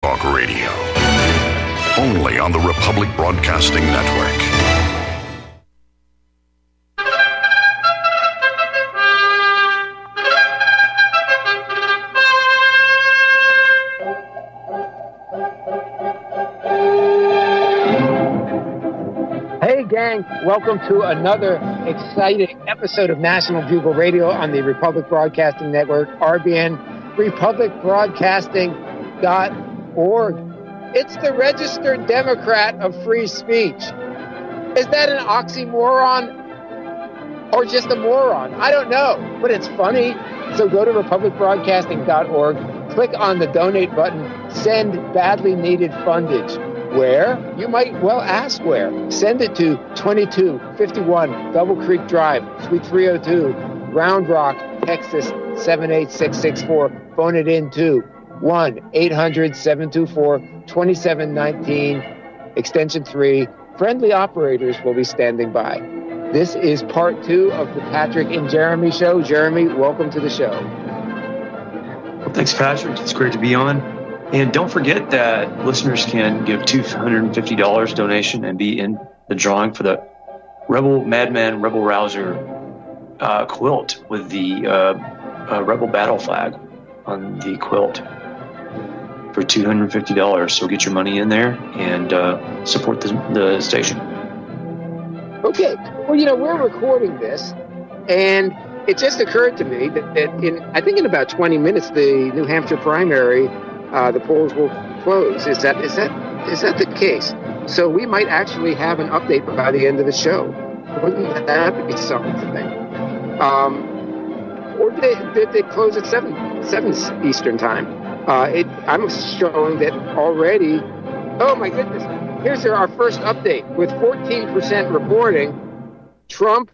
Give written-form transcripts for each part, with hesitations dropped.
Talk Radio. Only on the Republic Broadcasting Network. Hey gang, welcome to another exciting episode of National Bugle Radio on the Republic Broadcasting Network, RBN, republicbroadcasting.org. It's the registered Democrat of free speech. Is that an oxymoron or just a moron? I don't know, but it's funny. So go to republicbroadcasting.org, click on the donate button, send badly needed fundage. Where? You might well ask where. Send it to 2251 Double Creek Drive, Suite 302, Round Rock, Texas 78664. Phone it in to 1-800-724-2719, extension 3. Friendly operators will be standing by. This is part 2 of the Patrick and Jeremy show. Jeremy, welcome to the show. Well, thanks, Patrick. It's great to be on. And don't forget that listeners can give $250 donation and be in the drawing for the Rebel Madman Rebel Rouser quilt with the Rebel battle flag on the quilt for $250. So get your money in there and support the station. Okay. Well, we're recording this, and it just occurred to me that in about 20 minutes, the New Hampshire primary, the polls will close. Is that the case? So we might actually have an update by the end of the show. Wouldn't that be something? Or did they close at 7 Eastern time? I'm showing that already. Oh my goodness! Here's our first update with 14% reporting. Trump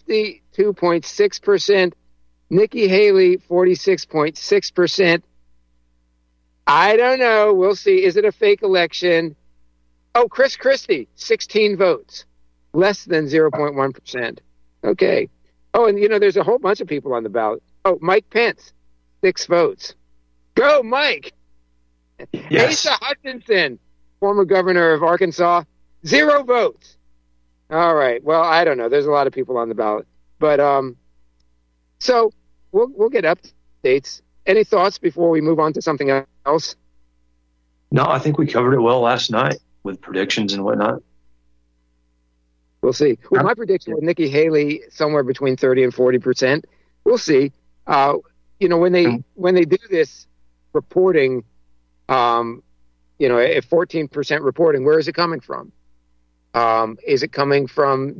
52.6%. Nikki Haley 46.6%. I don't know. We'll see. Is it a fake election? Oh, Chris Christie, 16 votes. Less than 0.1%. Okay. Oh, and, there's a whole bunch of people on the ballot. Oh, Mike Pence, 6 votes. Go, Mike! Yes. Asa Hutchinson, former governor of Arkansas, 0 votes. All right. Well, I don't know. There's a lot of people on the ballot. But, so we'll get updates. Any thoughts before we move on to something else? No, I think we covered it well last night with predictions and whatnot. We'll see. Well, my prediction with Nikki Haley, somewhere between 30 and 40%. We'll see. When they do this reporting, at 14% reporting, where is it coming from? Is it coming from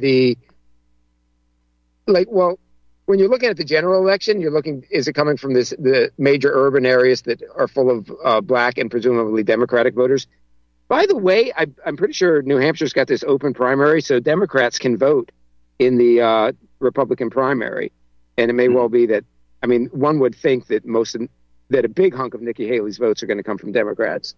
when you're looking at the general election, is it coming from the major urban areas that are full of black and presumably Democratic voters? By the way, I'm pretty sure New Hampshire's got this open primary, so Democrats can vote in the Republican primary. And it may well be that, one would think that that a big hunk of Nikki Haley's votes are going to come from Democrats.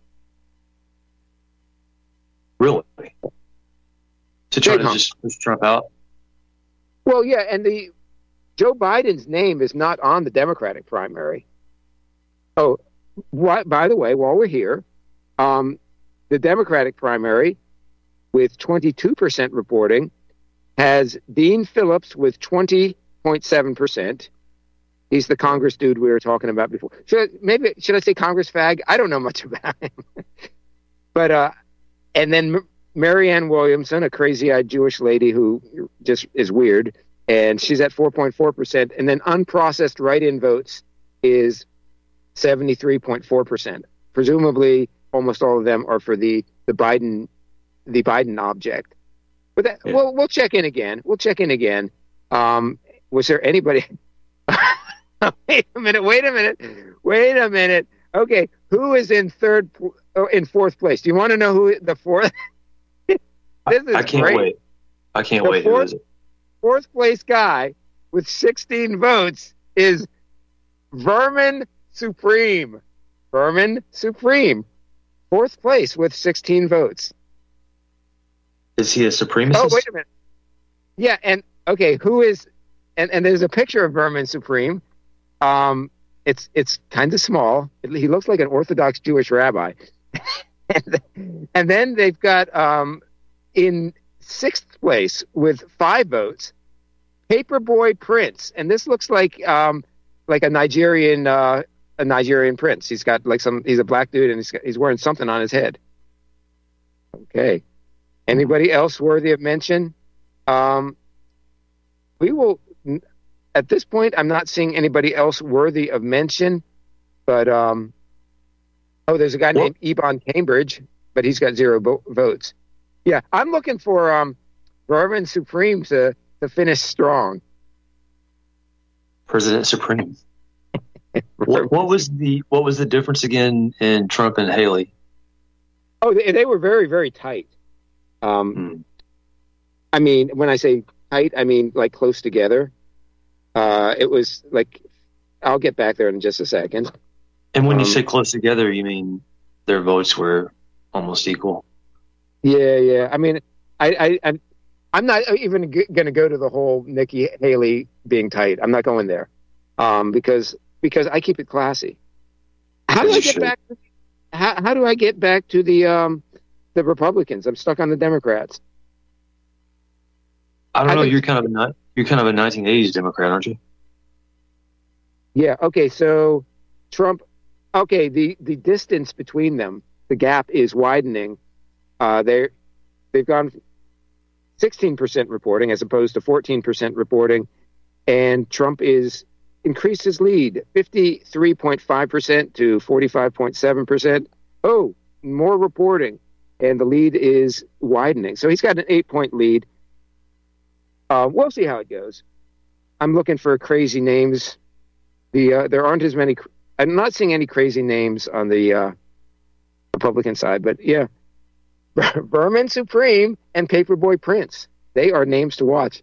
Really? To try to just push Trump out? Well, yeah, and Joe Biden's name is not on the Democratic primary. Oh, by the way, while we're here, the Democratic primary, with 22% reporting, has Dean Phillips with 20.7%. He's the Congress dude we were talking about before. Should I say Congress fag? I don't know much about him. But and then Marianne Williamson, a crazy-eyed Jewish lady who just is weird, and she's at 4.4%. And then unprocessed write-in votes is 73.4%. Presumably, almost all of them are for the Biden object. But we'll check in again. Was there anybody? Wait a minute. Okay, who is in fourth place? Do you want to know who the fourth? I can't great. wait. I can't wait. Who is it? Fourth place guy with 16 votes is Vermin Supreme. Fourth place with 16 votes. Is he a supremacist? Oh, wait a minute. Yeah, and okay, who is? And there's a picture of Vermin Supreme. It's kind of small. He looks like an Orthodox Jewish rabbi. And then they've got in sixth place with 5 votes, Paperboy Prince, and this looks like a Nigerian prince. He's got he's a black dude, and he's wearing something on his head. Okay, anybody else worthy of mention? We will. At this point, I'm not seeing anybody else worthy of mention, but there's a guy named Ebon Cambridge, but he's got 0 votes. Yeah, I'm looking for Vermin Supreme to finish strong. President Supreme. what was the difference again in Trump and Haley? Oh, they were very, very tight. I mean, when I say tight, I mean like close together. It was like, I'll get back there in just a second. And when you say close together, you mean their votes were almost equal? Yeah. I mean, I'm not even going to go to the whole Nikki Haley being tight. I'm not going there, because I keep it classy. How do I get back? How do I get back to the Republicans? I'm stuck on the Democrats. I don't know. You're kind of a 1980s Democrat, aren't you? Yeah. Okay. So Trump. Okay. The distance between them, the gap is widening. They've gone 16% reporting as opposed to 14% reporting, and Trump is increased his lead 53.5% to 45.7%. Oh, more reporting, and the lead is widening. So he's got an 8-point lead. We'll see how it goes. I'm looking for crazy names. There aren't as many. I'm not seeing any crazy names on the Republican side, but yeah. Vermin Supreme and Paperboy Prince. They are names to watch.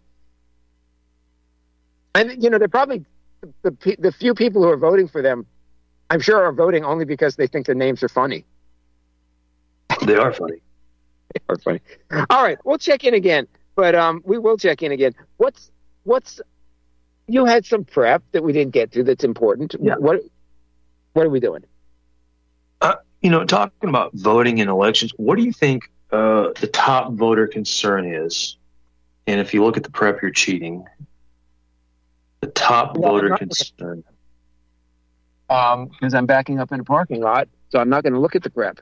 And, they're probably the few people who are voting for them, I'm sure, are voting only because they think the names are funny. They are funny. They are funny. All right, we'll check in again. But we will check in again. What's you had some prep that we didn't get to that's important. Yeah. What are we doing? Talking about voting in elections, what do you think the top voter concern is? And if you look at the prep, you're cheating. The top voter concern. Because I'm backing up in a parking lot, so I'm not going to look at the prep.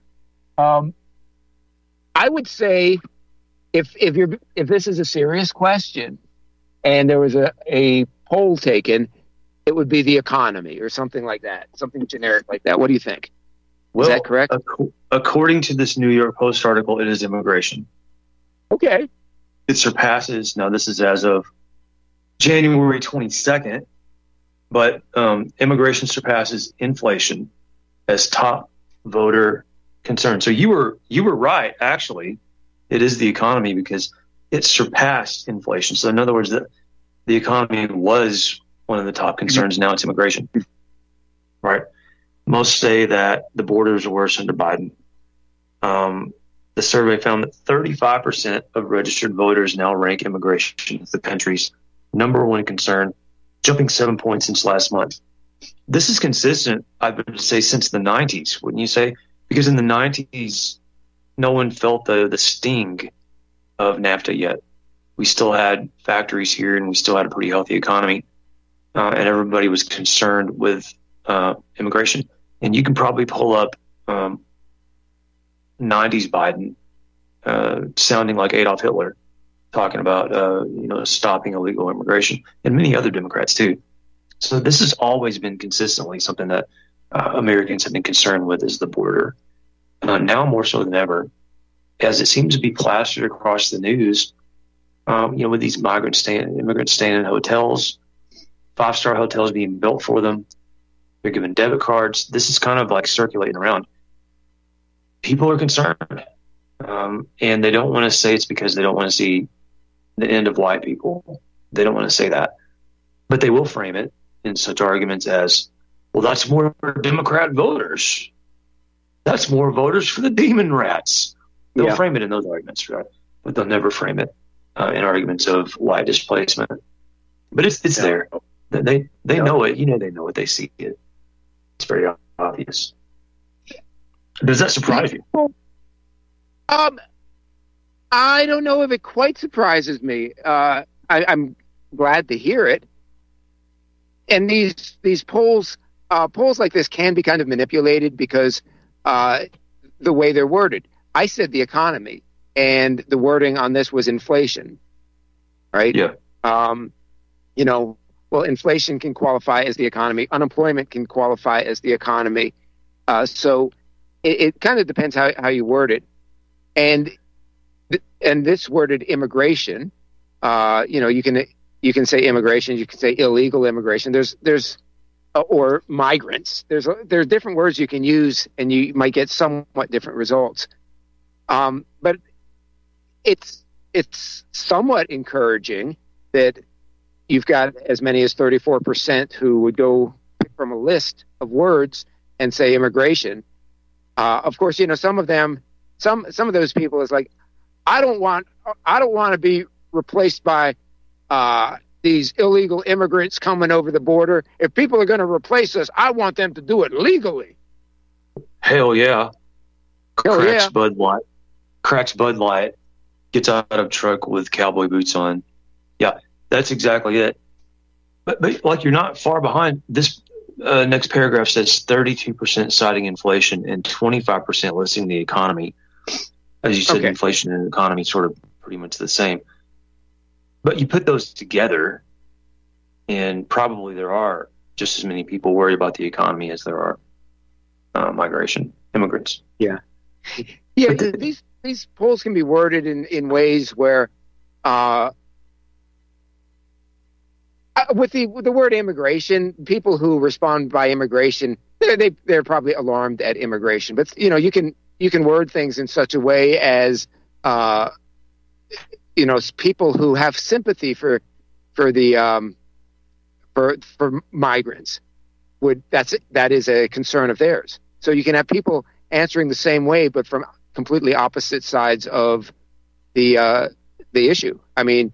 I would say if this is a serious question and there was a poll taken, it would be the economy or something like that, something generic like that. What do you think? Well, is that correct? According to this New York Post article, it is immigration. Okay. It surpasses, now this is as of January 22nd, but immigration surpasses inflation as top voter concern. So you were right, actually. It is the economy because it surpassed inflation. So in other words, the economy was one of the top concerns. Now it's immigration. Right. Most say that the borders are worse under Biden. The survey found that 35% of registered voters now rank immigration as the country's number one concern, jumping 7 points since last month. This is consistent, I would say, since the 90s, wouldn't you say? Because in the 90s, no one felt the sting of NAFTA yet. We still had factories here, and we still had a pretty healthy economy, and everybody was concerned with immigration. And you can probably pull up 90s Biden sounding like Adolf Hitler, talking about stopping illegal immigration, and many other Democrats too. So this has always been consistently something that Americans have been concerned with, is the border. Now more so than ever, as it seems to be plastered across the news. With these immigrants staying in hotels, 5-star hotels being built for them. They're given debit cards. This is kind of like circulating around. People are concerned, and they don't want to say it's because they don't want to see the end of white people. They don't want to say that, but they will frame it in such arguments as, well, that's more Democrat voters. That's more voters for the demon rats. They'll frame it in those arguments, right? But they'll never frame it in arguments of white displacement. But it's there. They know it. They know it. They see it. It's very obvious. Does that surprise you? Um, I don't know if it quite surprises me. I'm glad to hear it. And these polls like this can be kind of manipulated because the way they're worded. I said the economy, and the wording on this was inflation, right? Yeah. Well, inflation can qualify as the economy. Unemployment can qualify as the economy. So it kind of depends how you word it. And this worded immigration. You can say immigration. You can say illegal immigration. There's or migrants. There are different words you can use, and you might get somewhat different results. But it's somewhat encouraging that you've got as many as 34% who would go pick from a list of words and say immigration. Of course, some of those people is like, I don't want to be replaced by these illegal immigrants coming over the border. If people are going to replace us, I want them to do it legally. Hell yeah. Hell yeah. Cracks Bud Light, gets out of truck with cowboy boots on. Yeah, that's exactly it. But like, you're not far behind. This next paragraph says 32% citing inflation and 25% listing the economy. As you said, okay. Inflation and economy sort of pretty much the same. But you put those together, and probably there are just as many people worried about the economy as there are immigrants. Yeah. Yeah, these polls can be worded in ways where, with the word immigration, people who respond by immigration, they're probably alarmed at immigration. But you can word things in such a way as people who have sympathy for migrants that is a concern of theirs. So you can have people answering the same way, but from completely opposite sides of the issue. I mean,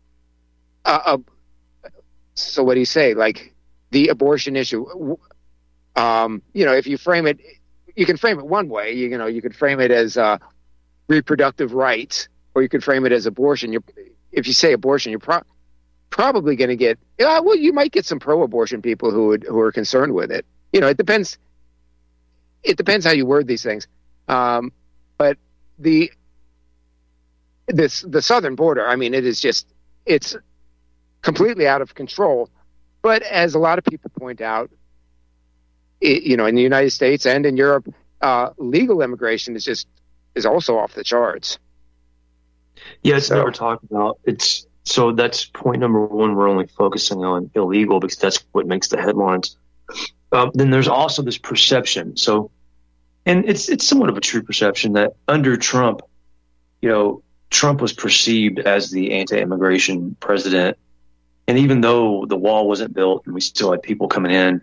so what do you say? Like the abortion issue, if you frame it, you can frame it one way. You could frame it as reproductive rights, or you could frame it as abortion. If you say abortion, you're probably going to get. You might get some pro-abortion people who are concerned with it. It depends. It depends how you word these things. But the southern border, I mean, it's completely out of control. But as a lot of people point out, in the United States and in Europe, legal immigration is also off the charts. Yeah, it's never talked about. So that's point number one. We're only focusing on illegal because that's what makes the headlines. Then there's also this perception. And it's somewhat of a true perception that under Trump, Trump was perceived as the anti-immigration president. And even though the wall wasn't built and we still had people coming in,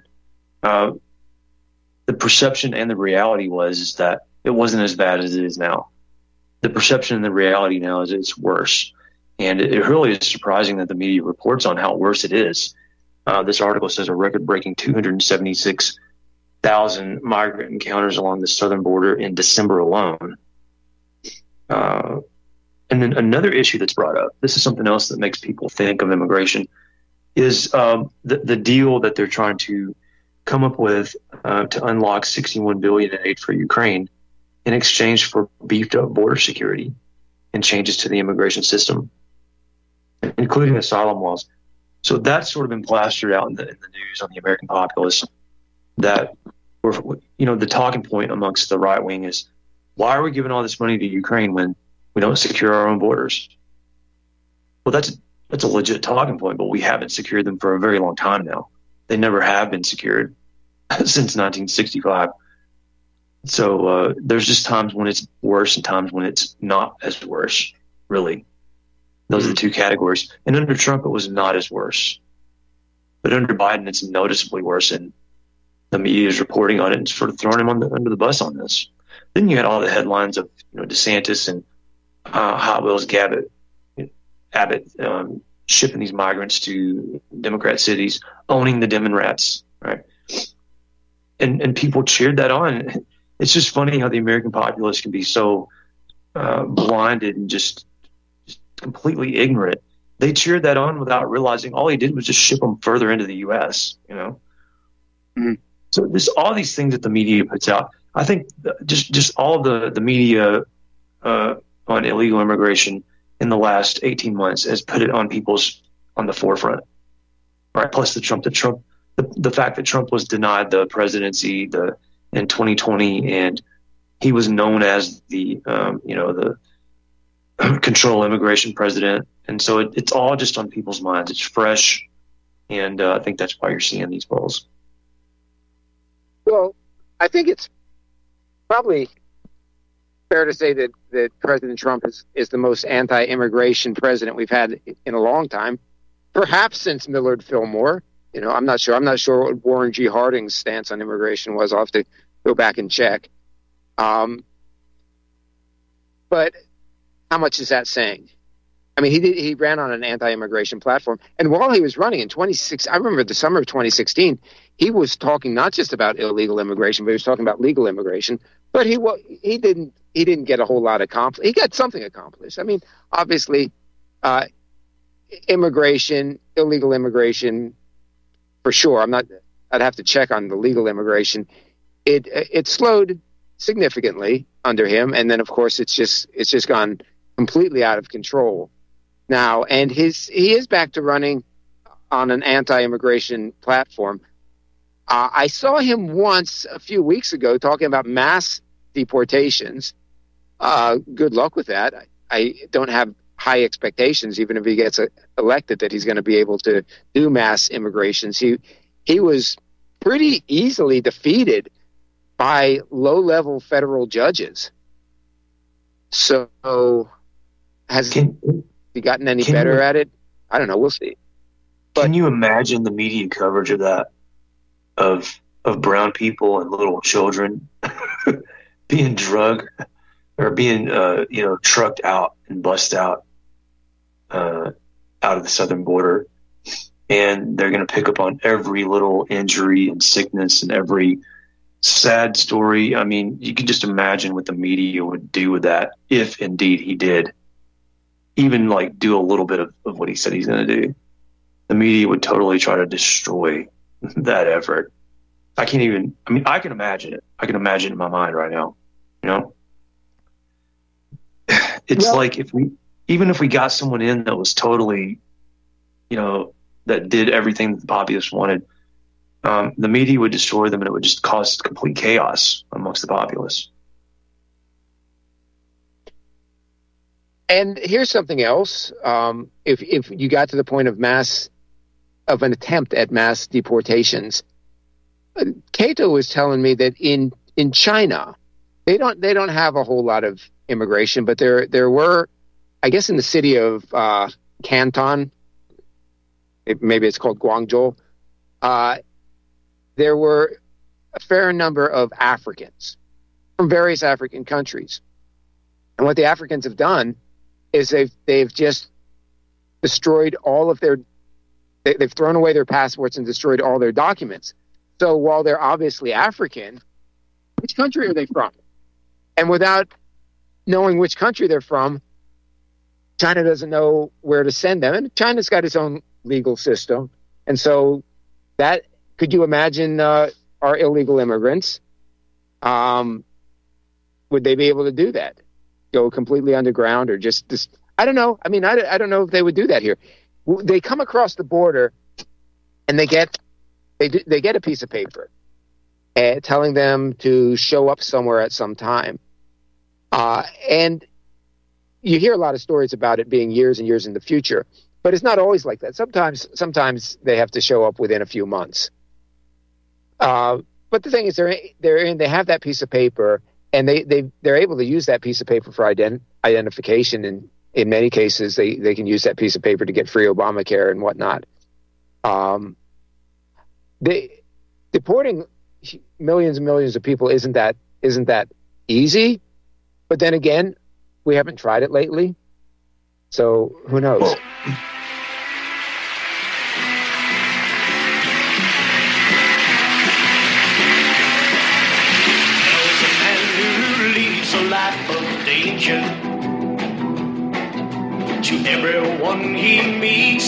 the perception and the reality is that it wasn't as bad as it is now. The perception and the reality now is it's worse. And it really is surprising that the media reports on how worse it is. This article says a record-breaking 276,000 migrant encounters along the southern border in December alone. And then another issue that's brought up, this is something else that makes people think of immigration, is the deal that they're trying to come up with to unlock $61 billion in aid for Ukraine in exchange for beefed up border security and changes to the immigration system, including asylum laws. So that's sort of been plastered out in the news on the American populace, that the talking point amongst the right wing is, why are we giving all this money to Ukraine when we don't secure our own borders? Well, that's a legit talking point, but we haven't secured them for a very long time now. They never have been secured since 1965. So there's just times when it's worse and times when it's not as worse, really. Those are the two categories. And under Trump, it was not as worse. But under Biden, it's noticeably worse, and the media is reporting on it and sort of throwing him under the bus on this. Then you had all the headlines of DeSantis and Hot Wheels Abbott shipping these migrants to Democrat cities, owning the Democrats, right? And people cheered that on. It's just funny how the American populace can be so blinded and just completely ignorant. They cheered that on without realizing all he did was just ship them further into the U.S., Mm-hmm. So there's all these things that the media puts out. I think just all the media on illegal immigration in the last 18 months has put it on the forefront, right? Plus the fact that Trump was denied the presidency in 2020, and he was known as the control immigration president. And so it's all just on people's minds. It's fresh. And I think that's why you're seeing these polls. Well, I think it's probably fair to say that President Trump is the most anti-immigration president we've had in a long time, perhaps since Millard Fillmore. I'm not sure. I'm not sure what Warren G. Harding's stance on immigration was. I'll have to go back and check. But how much is that saying? I mean, he ran on an anti-immigration platform, and while he was running in 2016, I remember the summer of 2016, he was talking not just about illegal immigration, but he was talking about legal immigration. But he didn't get a whole lot accomplished. He got something accomplished. I mean, obviously, illegal immigration, for sure. I'd have to check on the legal immigration. It slowed significantly under him, and then of course it's just gone completely out of control now. And he is back to running on an anti-immigration platform. I saw him once a few weeks ago talking about mass deportations. Good luck with that. I don't have high expectations, even if he gets elected, that he's going to be able to do mass immigrations. He was pretty easily defeated by low-level federal judges. So has he gotten any better at it? I don't know. We'll see. But can you imagine the media coverage of that, of brown people and little children being drugged or being trucked out and bussed out of the southern border, and they're going to pick up on every little injury and sickness and every sad story. I mean, you can just imagine what the media would do with that if indeed he did even do a little bit of what he said he's going to do. The media would totally try to destroy that effort. I can imagine it. I can imagine it in my mind right now. It's like if we got someone in that was totally, that did everything that the populace wanted, the media would destroy them, and it would just cause complete chaos amongst the populace. And here's something else. If you got to the point of an attempt at mass deportations, Cato was telling me that in China, they don't have a whole lot of immigration, but there were, I guess, in the city of Canton, maybe it's called Guangzhou, there were a fair number of Africans from various African countries. And what the Africans have done is they've just destroyed all of they've thrown away their passports and destroyed all their documents. So while they're obviously African, which country are they from? And without knowing which country they're from, China doesn't know where to send them. And China's got its own legal system. And so could you imagine our illegal immigrants? Would they be able to do that? Go completely underground or just I don't know. I mean, I don't know if they would do that here. They come across the border and they get a piece of paper telling them to show up somewhere at some time. And you hear a lot of stories about it being years and years in the future, but it's not always like that. Sometimes they have to show up within a few months. But the thing is, they have that piece of paper, and they're able to use that piece of paper for identification. And in many cases, they can use that piece of paper to get free Obamacare and whatnot. Deporting millions and millions of people isn't that easy. But then again, we haven't tried it lately, so who knows? Well, a life of danger. teacher. To everyone he meets,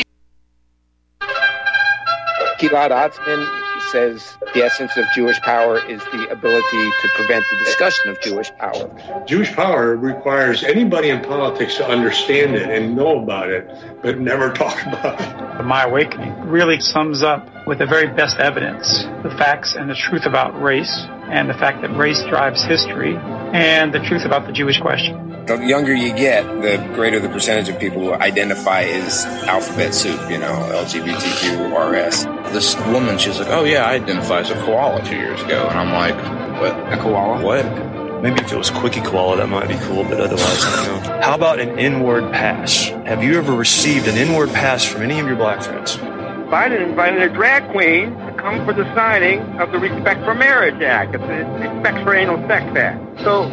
Gilad Atzmon says the essence of Jewish power is the ability to prevent the discussion of Jewish power. Jewish power requires anybody in politics to understand it and know about it, but never talk about it. My Awakening really sums up with the very best evidence the facts and the truth about race, and the fact that race drives history, and the truth about the Jewish question. The younger you get, the greater the percentage of people who identify as alphabet soup, LGBTQ, RS. This woman, she's like, oh yeah, I identified as a koala 2 years ago. And I'm like, what? A koala? What? Maybe if it was Quickie Koala, that might be cool, but otherwise, I don't know. How about an inward pass? Have you ever received an inward pass from any of your black friends? Biden invited a drag queen to come for the signing of the Respect for Marriage Act. It's the Respect for Anal Sex Act. So,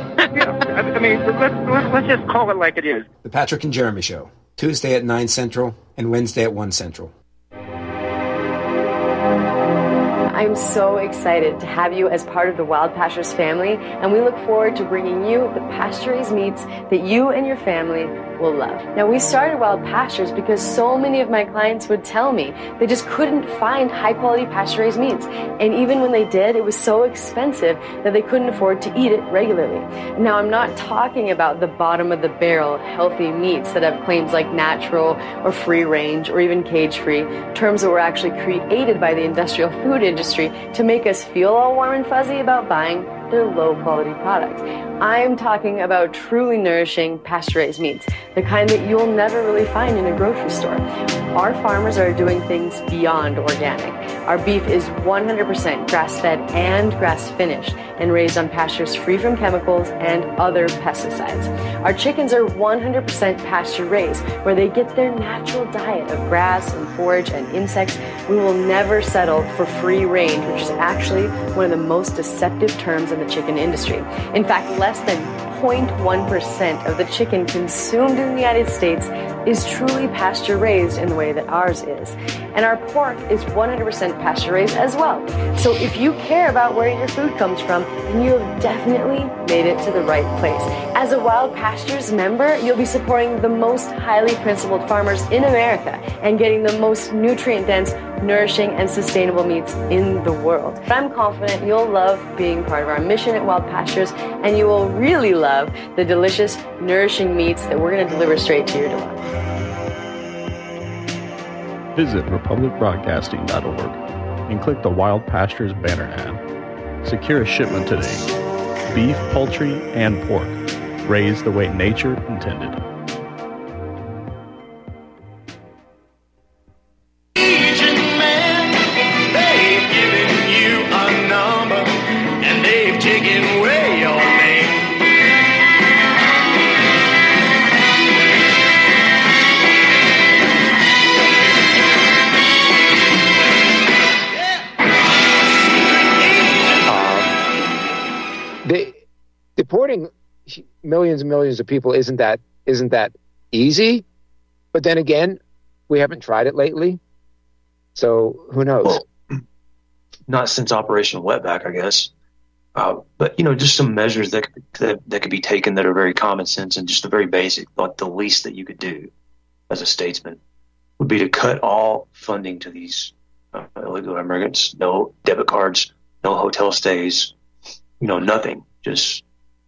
let's just call it like it is. The Patrick and Jeremy Show, Tuesday at 9 Central and Wednesday at 1 Central. I'm so excited to have you as part of the Wild Pastures family, and we look forward to bringing you the pasture-raised meats that you and your family will love. Now, we started Wild Pastures because so many of my clients would tell me they just couldn't find high-quality pasture-raised meats, and even when they did, it was so expensive that they couldn't afford to eat it regularly. Now, I'm not talking about the bottom-of-the-barrel healthy meats that have claims like natural or free-range or even cage-free, terms that were actually created by the industrial food industry to make us feel all warm and fuzzy about buying their low-quality products. I'm talking about truly nourishing pasture-raised meats, the kind that you'll never really find in a grocery store. Our farmers are doing things beyond organic. Our beef is 100% grass-fed and grass-finished and raised on pastures free from chemicals and other pesticides. Our chickens are 100% pasture-raised, where they get their natural diet of grass and forage and insects. We will never settle for free range, which is actually one of the most deceptive terms in the chicken industry. In fact, less than 0.1% of the chicken consumed in the United States is truly pasture-raised in the way that ours is. And our pork is 100% pasture-raised as well. So if you care about where your food comes from, then you have definitely made it to the right place. As a Wild Pastures member, you'll be supporting the most highly principled farmers in America and getting the most nutrient-dense, nourishing, and sustainable meats in the world. I'm confident you'll love being part of our mission at Wild Pastures, and you will really love the delicious, nourishing meats that we're going to deliver straight to your door. Visit republicbroadcasting.org and click the Wild Pastures banner ad. Secure a shipment today. Beef, poultry, and pork, raised the way nature intended. Deporting millions and millions of people isn't that easy, but then again, we haven't tried it lately, so who knows? Well, not since Operation Wetback, I guess. But just some measures that could be taken that are very common sense and just the very basic, like the least that you could do as a statesman would be to cut all funding to these illegal immigrants. No debit cards, no hotel stays, nothing. Just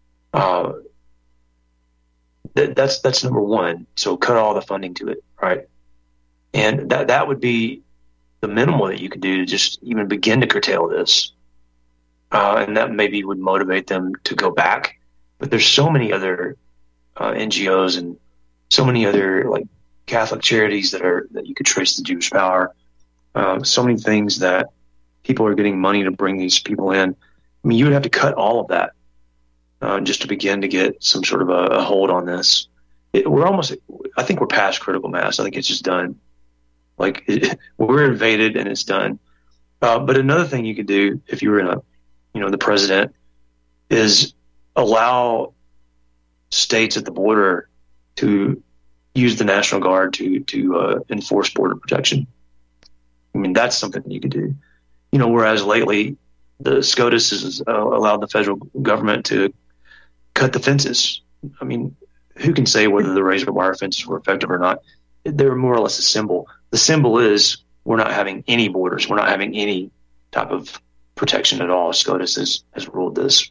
that's number one. So cut all the funding to it, right? And that would be the minimal that you could do to just even begin to curtail this. And that maybe would motivate them to go back. But there's so many other NGOs and so many other like Catholic charities that you could trace the Jewish power. So many things that people are getting money to bring these people in. I mean, you would have to cut all of that just to begin to get some sort of a hold on this. I think we're past critical mass. I think it's just done. We're invaded and it's done. But another thing you could do if you were the president is allow states at the border to use the National Guard to enforce border protection. I mean, that's something that you could do. Whereas lately the SCOTUS has allowed the federal government to cut the fences I mean, who can say whether the razor wire fences were effective or not? They're more or less a symbol. The symbol is we're not having any borders. We're not having any type of protection at all. SCOTUS has ruled this.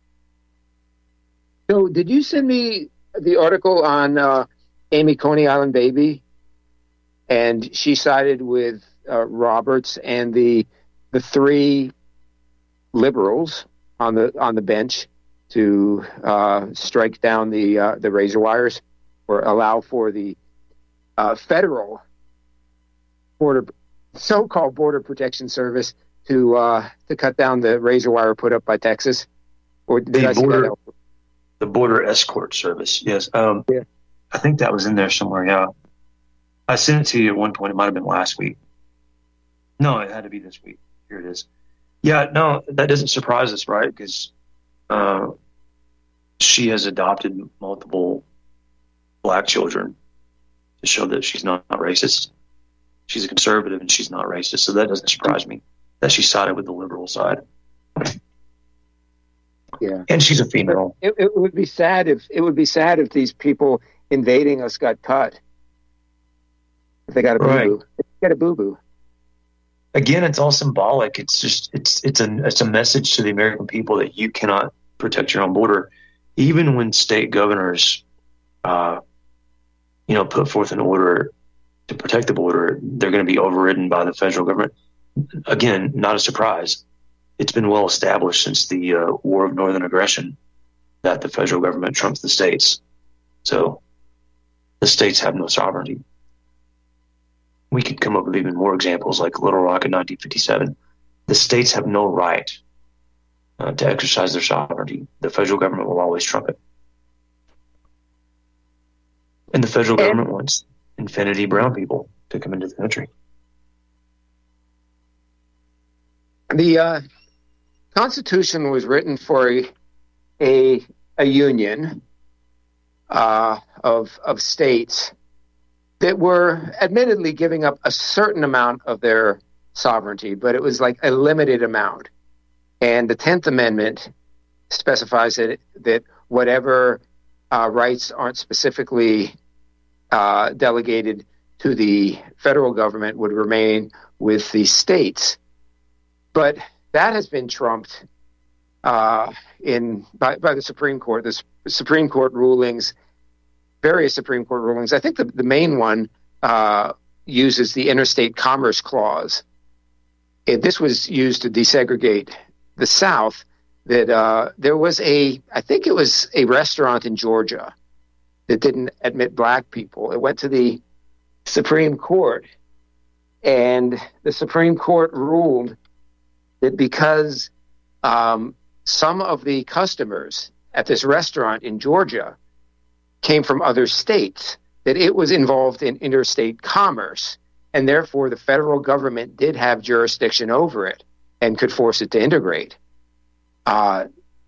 So did you send me the article on Amy Coney Island baby? And she sided with Roberts and the three liberals on the bench to strike down the razor wires or allow for the federal so-called Border Protection Service to cut down the razor wire put up by Texas. Or did I see that? The Border Escort Service, yes. I think that was in there somewhere, yeah. I sent it to you at one point. It might have been last week. No, it had to be this week. Here it is. Yeah, no, that doesn't surprise us, right? Because she has adopted multiple black children to show that she's not racist. She's a conservative and she's not racist, so that doesn't surprise me that she sided with the liberal side. Yeah, and she's a female. It would be sad if these people invading us got cut. If they got a boo-boo. If they got a boo-boo. Again, it's all symbolic. It's just it's a message to the American people that you cannot protect your own border, even when state governors, put forth an order to protect the border. They're going to be overridden by the federal government. Again, not a surprise. It's been well established since the War of Northern Aggression that the federal government trumps the states. So the states have no sovereignty. We could come up with even more examples like Little Rock in 1957. The states have no right to exercise their sovereignty. The federal government will always trump it. And the federal government wants infinity brown people to come into the country. The Constitution was written for a union of states that were admittedly giving up a certain amount of their sovereignty, but it was like a limited amount. And the 10th Amendment specifies that whatever rights aren't specifically delegated to the federal government would remain with the states. But that has been trumped by the Supreme Court. The Supreme Court rulings, various Supreme Court rulings. I think the main one uses the Interstate Commerce Clause. This was used to desegregate the South. That there was I think it was a restaurant in Georgia that didn't admit black people. It went to the Supreme Court, and the Supreme Court ruled that because some of the customers at this restaurant in Georgia came from other states, that it was involved in interstate commerce, and therefore the federal government did have jurisdiction over it and could force it to integrate. So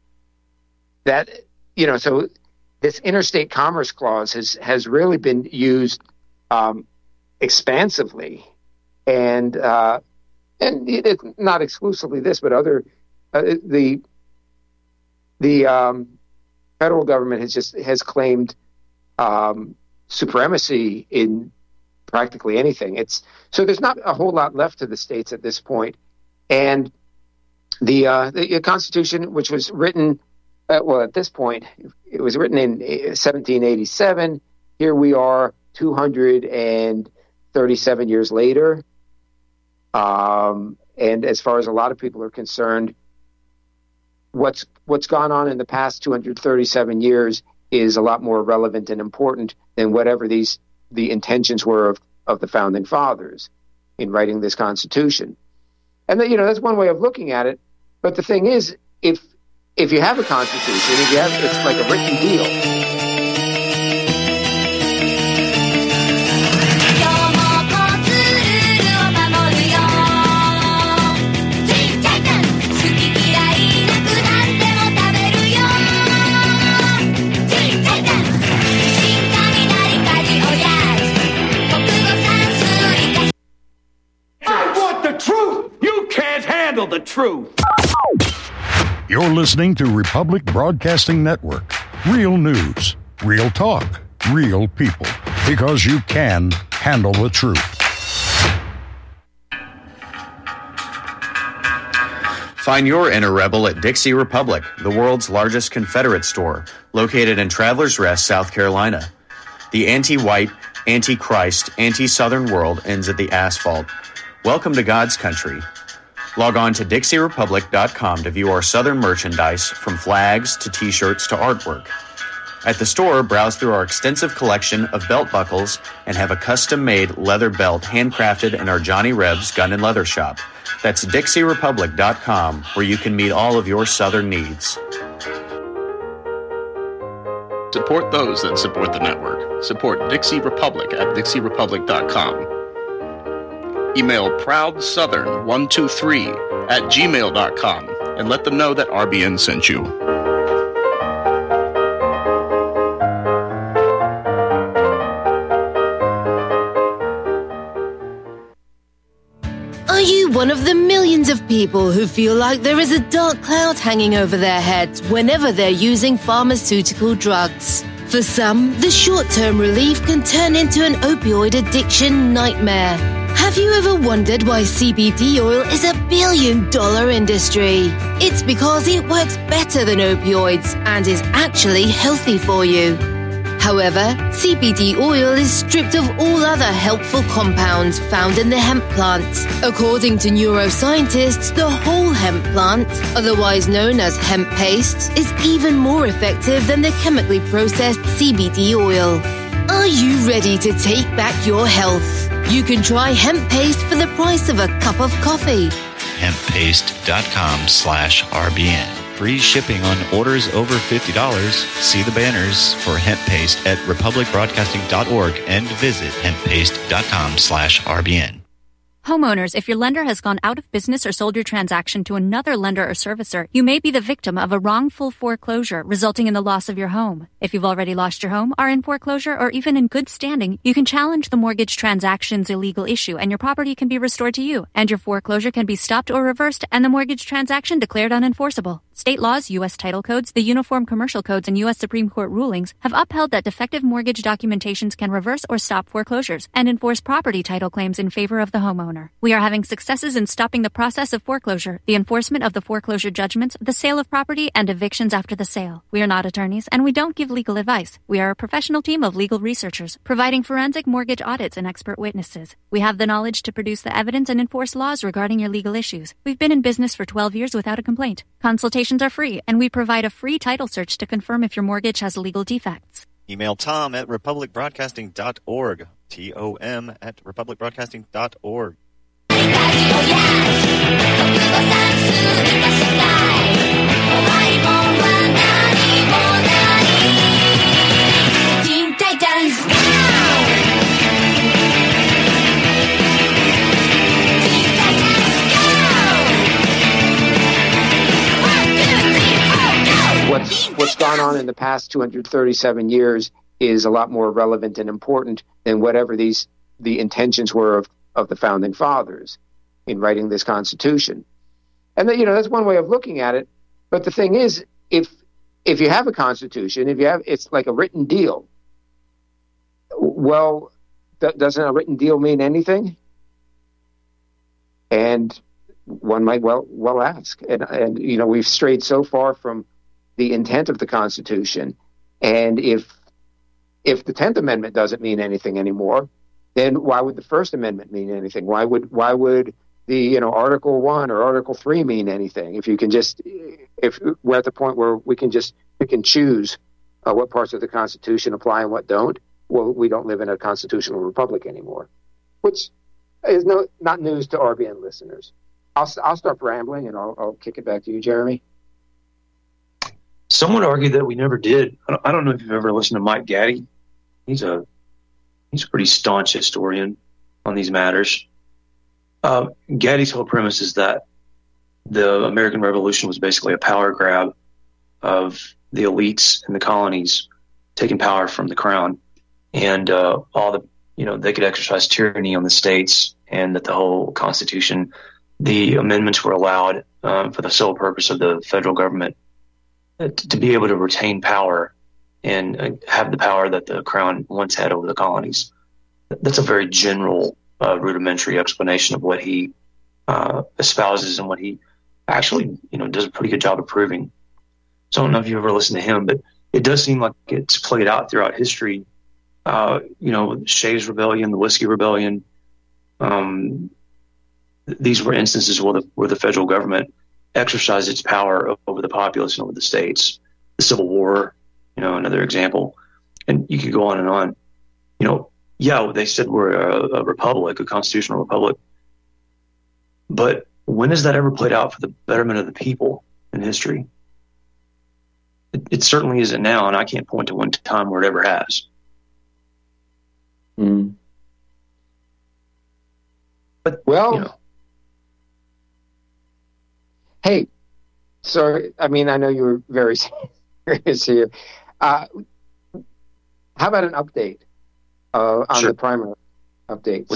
this interstate commerce clause has really been used expansively, and it's not exclusively this, but other the federal government has claimed supremacy in practically anything. So there's not a whole lot left to the states at this point, and the Constitution, which was written at this point, it was written in 1787. Here we are, 237 years later. And as far as a lot of people are concerned, what's gone on in the past 237 years is a lot more relevant and important than whatever the intentions were of the founding fathers in writing this Constitution. And that's one way of looking at it. But the thing is, if you have a Constitution, it's like a written deal. The truth. You're listening to Republic Broadcasting Network Real news, real talk, real people. Because you can handle the truth. Find your inner rebel at Dixie Republic, the world's largest Confederate store, located in Travelers Rest, South Carolina. The anti-white, anti-Christ, anti-Southern world ends at the asphalt. Welcome to God's country. Log on to DixieRepublic.com to view our Southern merchandise, from flags to t-shirts to artwork. At the store, browse through our extensive collection of belt buckles and have a custom-made leather belt handcrafted in our Johnny Rebs Gun and Leather Shop. That's DixieRepublic.com, where you can meet all of your Southern needs. Support those that support the network. Support Dixie Republic at DixieRepublic.com. Email ProudSouthern123@gmail.com and let them know that RBN sent you. Are you one of the millions of people who feel like there is a dark cloud hanging over their heads whenever they're using pharmaceutical drugs? For some, the short-term relief can turn into an opioid addiction nightmare. Have you ever wondered why CBD oil is a billion-dollar industry? It's because it works better than opioids and is actually healthy for you. However, CBD oil is stripped of all other helpful compounds found in the hemp plant. According to neuroscientists, the whole hemp plant, otherwise known as hemp paste, is even more effective than the chemically processed CBD oil. Are you ready to take back your health? You can try hemp paste for the price of a cup of coffee. Hemppaste.com/RBN. Free shipping on orders over $50. See the banners for hemp paste at republicbroadcasting.org and visit hemppaste.com/RBN. Homeowners, if your lender has gone out of business or sold your transaction to another lender or servicer, you may be the victim of a wrongful foreclosure resulting in the loss of your home. If you've already lost your home, are in foreclosure, or even in good standing, you can challenge the mortgage transaction's illegal issue and your property can be restored to you, and your foreclosure can be stopped or reversed and the mortgage transaction declared unenforceable. State laws, U.S. title codes, the Uniform Commercial Codes, and U.S. Supreme Court rulings have upheld that defective mortgage documentations can reverse or stop foreclosures and enforce property title claims in favor of the homeowner. We are having successes in stopping the process of foreclosure, the enforcement of the foreclosure judgments, the sale of property, and evictions after the sale. We are not attorneys, and we don't give legal advice. We are a professional team of legal researchers, providing forensic mortgage audits and expert witnesses. We have the knowledge to produce the evidence and enforce laws regarding your legal issues. We've been in business for 12 years without a complaint. Consultations are free, and we provide a free title search to confirm if your mortgage has legal defects. Email Tom at republicbroadcasting.org. TOM@republicbroadcasting.org. What's gone on in the past 237 years is a lot more relevant and important than whatever the intentions were of the founding fathers in writing this Constitution. And that's one way of looking at it. But the thing is, if you have a Constitution, it's like a written deal. Well, doesn't a written deal mean anything? And one might well ask. And we've strayed so far from the intent of the Constitution. And if the 10th Amendment doesn't mean anything anymore, then why would the First Amendment mean anything? Why would the Article 1 or Article 3 mean anything? If we're at the point where we can just pick and choose what parts of the Constitution apply and what don't, well, we don't live in a constitutional republic anymore, which is not news to RBN listeners. I'll stop rambling and I'll kick it back to you, Jeremy. Some would argue that we never did. I don't know if you've ever listened to Mike Gaddy. He's a pretty staunch historian on these matters. Gaddy's whole premise is that the American Revolution was basically a power grab of the elites in the colonies, taking power from the crown, and they could exercise tyranny on the states, and that the whole Constitution, the amendments were allowed for the sole purpose of the federal government to be able to retain power and have the power that the crown once had over the colonies. That's a very general, rudimentary explanation of what he espouses and what he actually, does a pretty good job of proving. So I don't know if you ever listened to him, but it does seem like it's played out throughout history. Shays Rebellion, the Whiskey Rebellion. These were instances where the federal government exercised its power over the populace and over the states. The Civil War, another example. And you could go on and on. They said we're a republic, a constitutional republic. But when has that ever played out for the betterment of the people in history? It certainly isn't now, and I can't point to one time where it ever has. Mm. But hey, sorry. I mean, I know you were very serious here. How about an update on the primary update?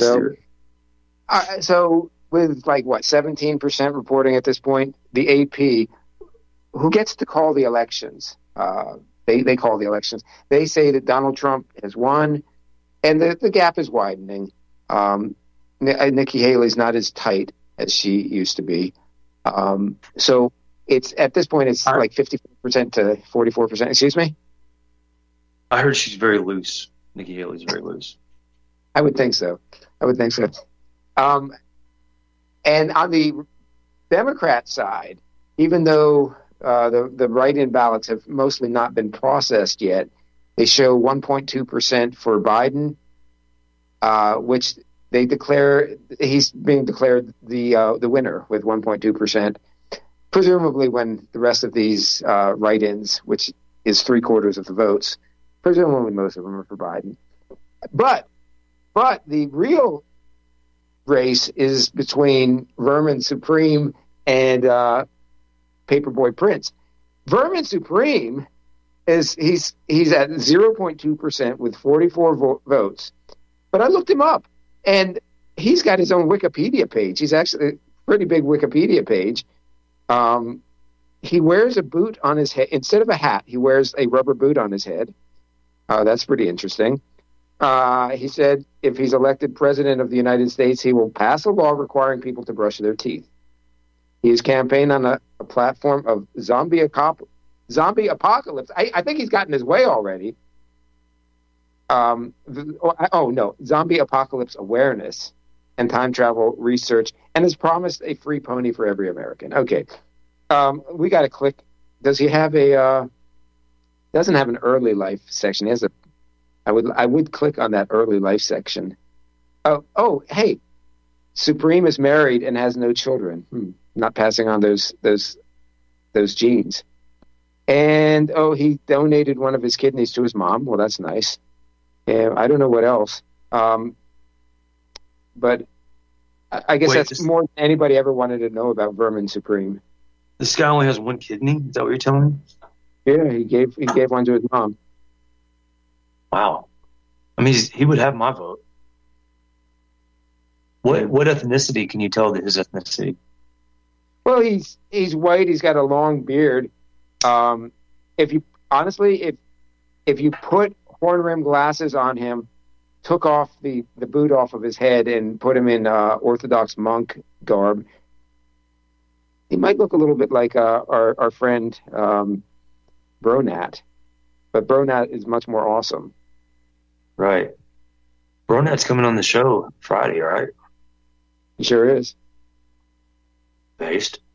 So with 17% reporting at this point, the AP, who gets to call the elections? They call the elections. They say that Donald Trump has won, and the gap is widening. Nikki Haley's not as tight as she used to be. So it's at this point, it's 54% to 44%. Excuse me? I heard she's very loose. Nikki Haley's very loose. I would think so. And on the Democrat side, even though the write-in ballots have mostly not been processed yet, they show 1.2% for Biden, which they declare he's being declared the winner with 1.2%. Presumably, when the rest of these write-ins, which is 3/4 of the votes, presumably most of them are for Biden. But the real race is between Vermin Supreme and Paperboy Prince. Vermin Supreme he's at 0.2% with 44 votes. But I looked him up, and he's got his own Wikipedia page. He's actually a pretty big Wikipedia page. He wears a boot on his head. Instead of a hat, he wears a rubber boot on his head. That's pretty interesting. He said if he's elected president of the United States, he will pass a law requiring people to brush their teeth. He's campaigned on a platform of zombie apocalypse. I think he's gotten his way already. Zombie apocalypse awareness and time travel research, and has promised a free pony for every American. Okay. We got to click. Does he have doesn't have an early life section. He has I would click on that early life section. Oh, hey, Supreme is married and has no children. Not passing on those genes. And he donated one of his kidneys to his mom. Well, that's nice. And I don't know what else. But I guess that's more than anybody ever wanted to know about Vermin Supreme. This guy only has one kidney? Is that what you're telling me? Yeah, he gave one to his mom. Wow. I mean, he would have my vote. What ethnicity can you tell his ethnicity? Well, he's white. He's got a long beard. If you put horn-rimmed glasses on him, took off the boot off of his head, and put him in Orthodox monk garb, he might look a little bit like our friend Bronat, but Bronat is much more awesome. Right. Bronat's coming on the show Friday, right? He sure is. Based.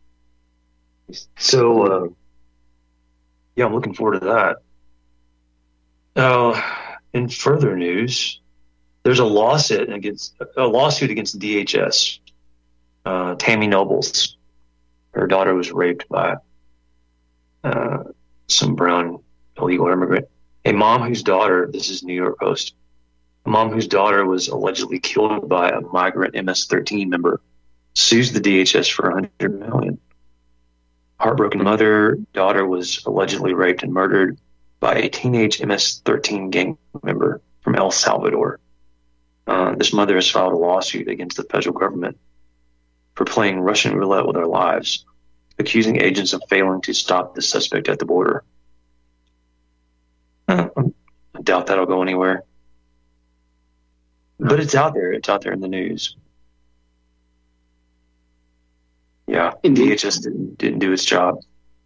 So, I'm looking forward to that. In further news, there's a lawsuit against DHS. Tammy Nobles, her daughter was raped by some brown illegal immigrant. A mom whose daughter, this is New York Post, a mom whose daughter was allegedly killed by a migrant MS-13 member sues the DHS for $100 million. Heartbroken mother, daughter was allegedly raped and murdered by a teenage MS-13 gang member from El Salvador. This mother has filed a lawsuit against the federal government for playing Russian roulette with our lives, accusing agents of failing to stop the suspect at the border. I doubt that'll go anywhere. But it's out there. It's out there in the news. Yeah, DHS didn't do its job.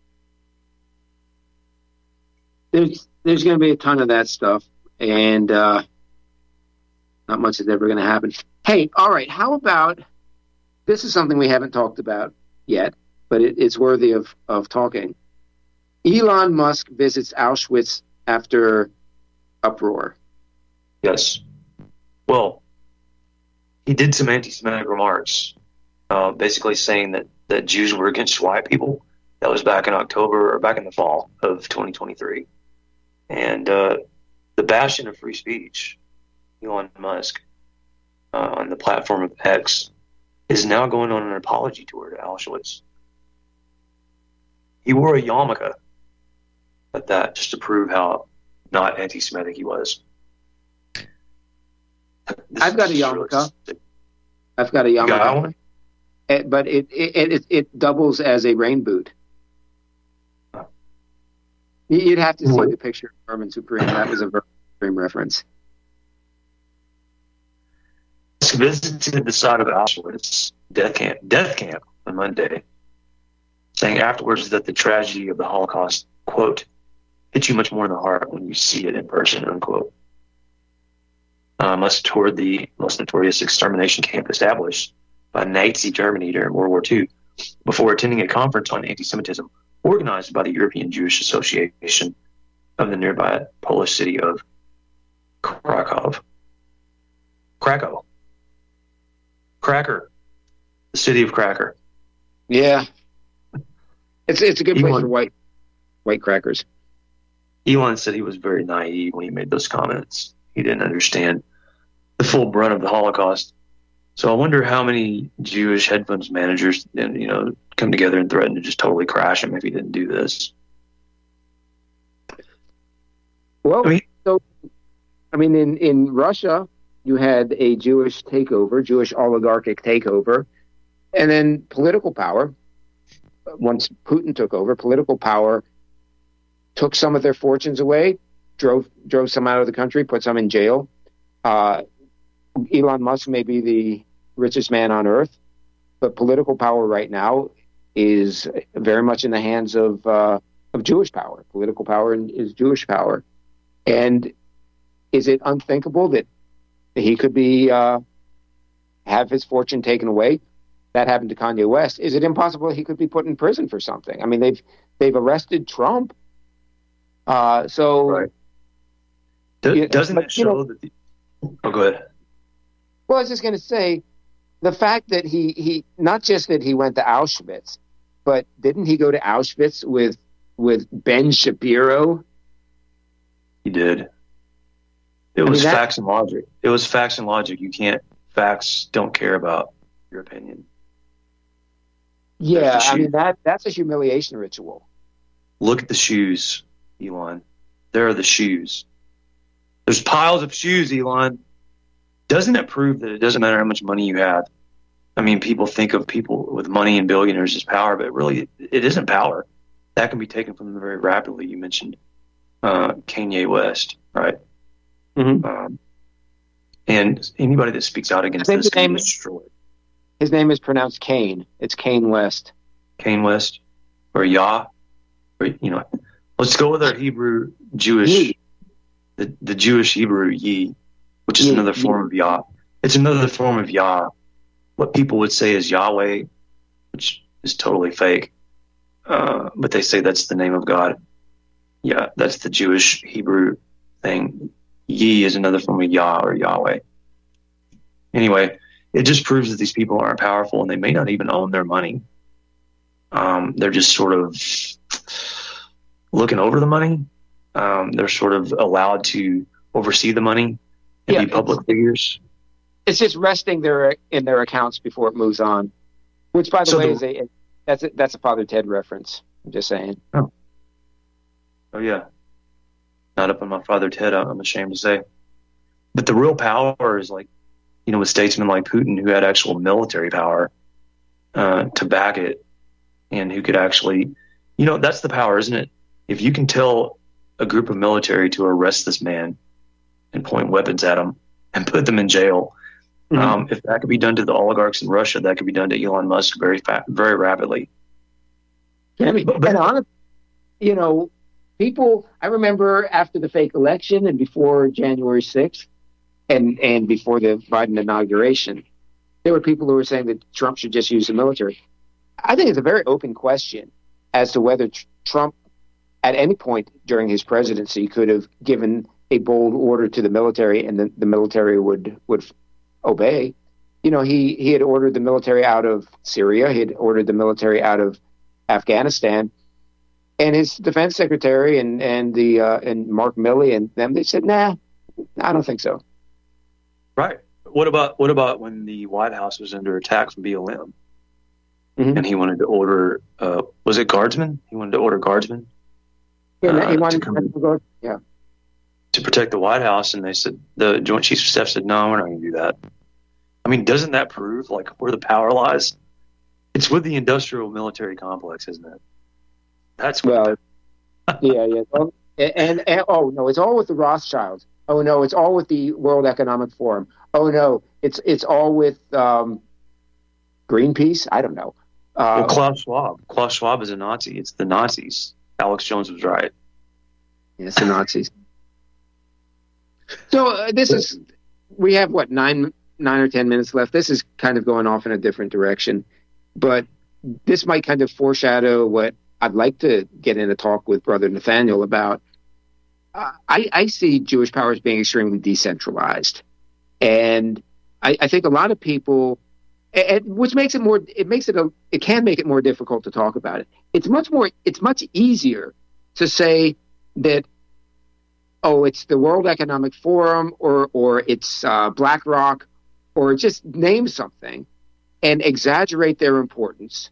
There's going to be a ton of that stuff, and not much is ever going to happen. Hey, all right, how about, this is something we haven't talked about yet, but it's worthy of talking. Elon Musk visits Auschwitz after uproar. Yes. Well, he did some anti-Semitic remarks, basically saying that Jews were against white people. That was back in October, or back in the fall of 2023. And the bastion of free speech, Elon Musk, on the platform of X, is now going on an apology tour to Auschwitz. He wore a yarmulke at that, just to prove how not anti-Semitic he was. I've got a yarmulke. I've got a yarmulke. You got one? But it doubles as a rain boot. You'd have to see the picture of Vermin Supreme. That was a Vermin Supreme reference. Visited the site of Auschwitz death camp on Monday, saying afterwards that the tragedy of the Holocaust, quote, hits you much more in the heart when you see it in person, unquote. Musk toured the most notorious extermination camp established by Nazi Germany during World War II before attending a conference on anti-Semitism organized by the European Jewish Association of the nearby Polish city of Krakow. Cracker. The city of Cracker. Yeah. It's a good place for white crackers. Elon said he was very naive when he made those comments. He didn't understand the full brunt of the Holocaust. So I wonder how many Jewish headphones managers, come together and threaten to just totally crash him if he didn't do this. Well, in Russia, you had a Jewish takeover, Jewish oligarchic takeover, and then political power. Once Putin took over, political power took some of their fortunes away, drove some out of the country, put some in jail. Elon Musk may be the richest man on earth, but political power right now is very much in the hands of Jewish power. Political power is Jewish power. And is it unthinkable that he could be have his fortune taken away? That happened to Kanye West. Is it impossible he could be put in prison for something? I mean, they've arrested Trump. Right. Doesn't it show that? Oh, go ahead. Well, I was just going to say, the fact that he not just that he went to Auschwitz, but didn't he go to Auschwitz with Ben Shapiro? He did. It was facts and logic. It was facts and logic. Facts don't care about your opinion. Yeah, I mean, that's a humiliation ritual. Look at the shoes, Elon. There are the shoes. There's piles of shoes, Elon. Doesn't it prove that it doesn't matter how much money you have? I mean, people think of people with money and billionaires as power, but really it isn't power. That can be taken from them very rapidly. You mentioned Kanye West, right? Mm-hmm. And anybody that speaks out against this can be destroyed. His name is pronounced Kane. It's Kane West. Kane West, or Yah, or let's go with our Hebrew Jewish, the Jewish Hebrew Yi, which is another form of Yah. It's another form of Yah. What people would say is Yahweh, which is totally fake, but they say that's the name of God. Yeah, that's the Jewish Hebrew thing. Yi is another form of Yah or Yahweh. Anyway, it just proves that these people aren't powerful and they may not even own their money. They're just sort of looking over the money. They're sort of allowed to oversee the money and be public figures. It's just resting in their accounts before it moves on, which, by the way, that's a Father Ted reference. I'm just saying. Oh yeah. Not up on my Father Ted, I'm ashamed to say. But the real power is with statesmen like Putin, who had actual military power to back it, and who could actually, that's the power, isn't it? If you can tell a group of military to arrest this man and point weapons at him and put them in jail. Mm-hmm. If that could be done to the oligarchs in Russia, that could be done to Elon Musk very rapidly. And honestly, you know, people, I remember after the fake election and before January 6th and before the Biden inauguration, there were people who were saying that Trump should just use the military. I think it's a very open question as to whether Trump at any point during his presidency could have given a bold order to the military and the military would obey. You know, he had ordered the military out of Syria. He had ordered the military out of Afghanistan. And his defense secretary and Mark Milley and them, they said, nah, I don't think so. Right. What about when the White House was under attack from BLM? Mm-hmm. And he wanted to order, was it guardsmen? He wanted to order guardsmen. Yeah, he wanted to protect the White House, and they said, the Joint Chiefs of Staff said, no, we're not going to do that. I mean, doesn't that prove like where the power lies? It's with the industrial military complex, isn't it? That's well, yeah. Well, and oh no, it's all with the Rothschilds. Oh no, it's all with the World Economic Forum. Oh no, it's all with Greenpeace. I don't know. Well, Klaus Schwab. Klaus Schwab is a Nazi. It's the Nazis. Alex Jones was right. Yes, the Nazis. So we have what, 9 or 10 minutes left. This is kind of going off in a different direction, but this might kind of foreshadow what I'd like to get in a talk with Brother Nathaniel about. I see Jewish power as being extremely decentralized, and I think a lot of people, which makes it more, it can make it more difficult to talk about it. It's much easier to say that, oh, it's the World Economic Forum or it's BlackRock, or just name something and exaggerate their importance.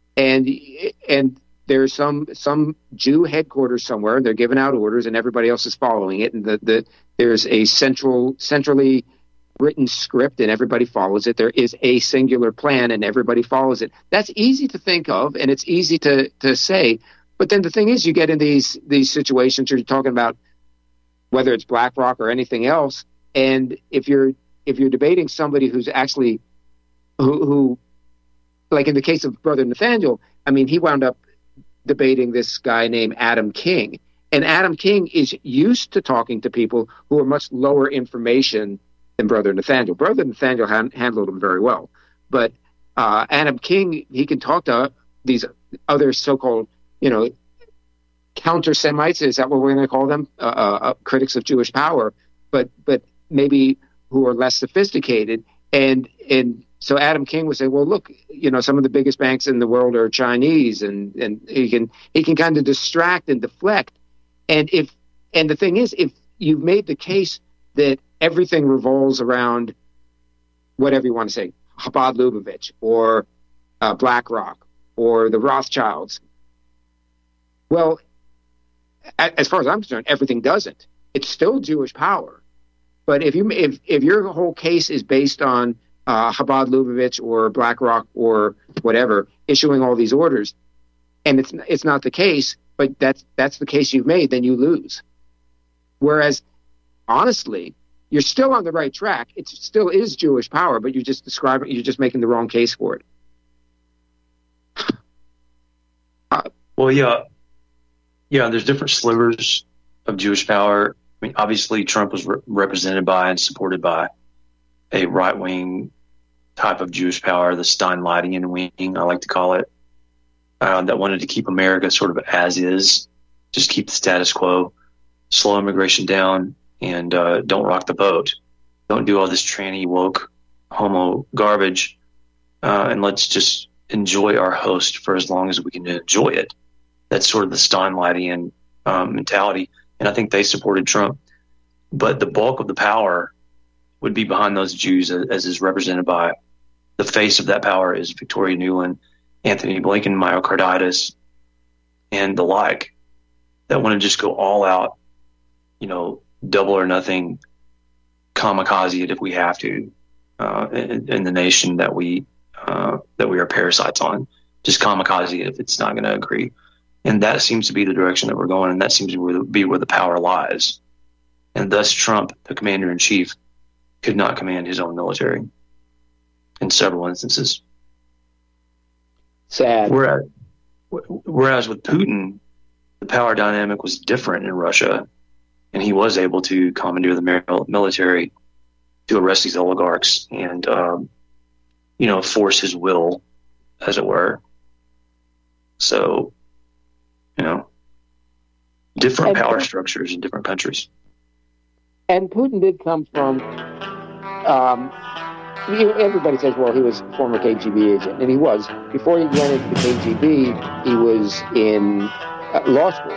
And there's some Jew headquarters somewhere, and they're giving out orders, and everybody else is following it. And there's a centrally written script, and everybody follows it. There is a singular plan, and everybody follows it. That's easy to think of, and it's easy to say. But then the thing is, you get in these situations where you're talking about whether it's BlackRock or anything else, and if you're debating somebody who's actually who like in the case of Brother Nathaniel, I mean, he wound up debating this guy named Adam King. And Adam King is used to talking to people who are much lower information than Brother Nathaniel. Brother Nathaniel handled him very well. But Adam King, he can talk to these other so-called, counter-Semites, is that what we're going to call them? Critics of Jewish power, but maybe who are less sophisticated. And so Adam King would say, well, look, some of the biggest banks in the world are Chinese, and he can kind of distract and deflect. And the thing is, if you've made the case that everything revolves around whatever you want to say, Chabad Lubavitch or BlackRock or the Rothschilds, well, as far as I'm concerned, everything doesn't. It's still Jewish power. But if your whole case is based on Chabad Lubavitch or BlackRock or whatever issuing all these orders, and it's not the case, but that's the case you've made, then you lose. Whereas, honestly, you're still on the right track. It still is Jewish power, but you're just making the wrong case for it. Well, yeah, there's different slivers of Jewish power. I mean, obviously, Trump was represented by and supported by a right-wing type of Jewish power, the Steinleitian wing, I like to call it, that wanted to keep America sort of as is, just keep the status quo, slow immigration down, and don't rock the boat. Don't do all this tranny, woke, homo garbage, and let's just enjoy our host for as long as we can enjoy it. That's sort of the Steinleitian mentality, and I think they supported Trump. But the bulk of the power would be behind those Jews, as is represented by the face of that power is Victoria Nuland, Anthony Blinken, myocarditis, and the like, that want to just go all out, double or nothing, kamikaze it if we have to, in the nation that we are parasites on. Just kamikaze it if it's not going to agree. And that seems to be the direction that we're going, and that seems to be where the power lies. And thus Trump, the commander-in-chief, could not command his own military in several instances. Sad. Whereas with Putin, the power dynamic was different in Russia, and he was able to commandeer the military to arrest these oligarchs and, force his will, as it were. So, different power structures in different countries. And Putin did come from, everybody says, well, he was a former KGB agent, and he was. Before he went into the KGB, he was in law school.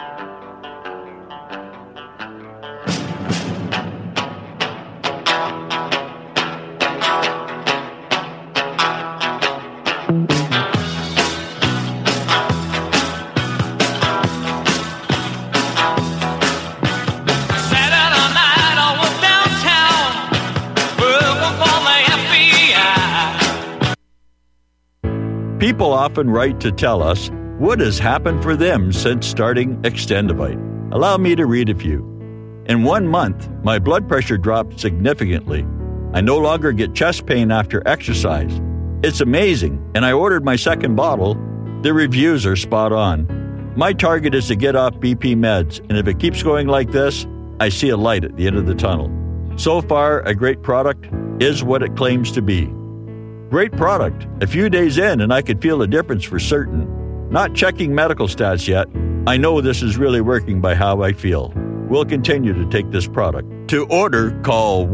People often write to tell us what has happened for them since starting Extendivite. Allow me to read a few. In 1 month, my blood pressure dropped significantly. I no longer get chest pain after exercise. It's amazing, and I ordered my second bottle. The reviews are spot on. My target is to get off BP meds, and if it keeps going like this, I see a light at the end of the tunnel. So far, a great product is what it claims to be. Great product. A few days in and I could feel a difference for certain. Not checking medical stats yet. I know this is really working by how I feel. We'll continue to take this product. To order, call